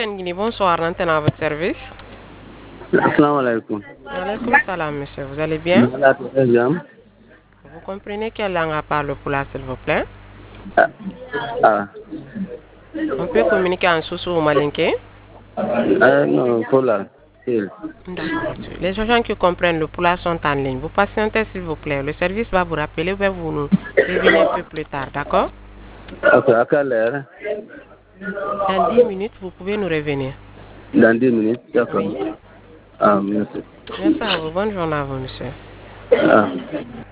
Bonsoir, l'antenne à votre service. Assalamu alaikum. Alaikum salam, monsieur. Vous allez bien? Très bien. Vous comprenez quelle langue parle pour là, s'il vous plaît? Ah, On peut communiquer en sous ou malinké? non, pour là. D'accord, monsieur. Les gens qui comprennent le poula sont en ligne. Vous patientez, s'il vous plaît. Le service va vous rappeler ou bien vous nous revenez un peu plus tard, d'accord? Ok, à quelle heure? Dans 10 minutes, vous pouvez nous revenir. Dans 10 minutes, d'accord. Oui. Ah, merci. Merci à vous. Bonne journée à vous, monsieur. Ah.